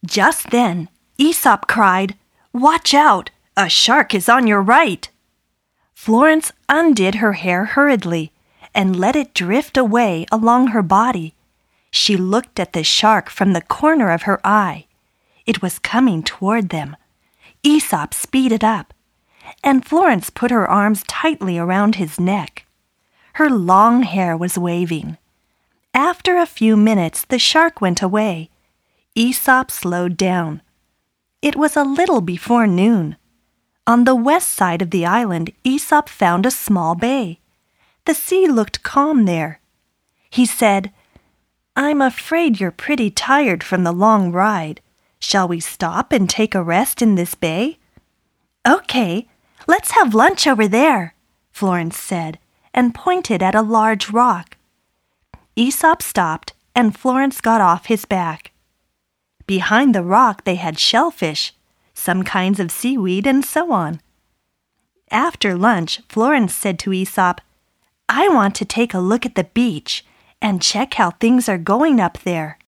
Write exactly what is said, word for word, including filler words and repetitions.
Just then, Aesop cried, "Watch out! A shark is on your right!" Florence undid her hair hurriedly and let it drift away along her body. She looked at the shark from the corner of her eye. It was coming toward them. Aesop speeded up, and Florence put her arms tightly around his neck. Her long hair was waving. After a few minutes, the shark went away. Aesop slowed down. It was a little before noon. On the west side of the island, Aesop found a small bay. The sea looked calm there. He said, "I'm afraid you're pretty tired from the long ride. Shall we stop and take a rest in this bay?" "Okay, let's have lunch over there," Florence said, and pointed at a large rock. Aesop stopped, and Florence got off his back. Behind the rock they had shellfish, some kinds of seaweed, and so on. After lunch, Florence said to Aesop, "I want to take a look at the beach and check how things are going up there."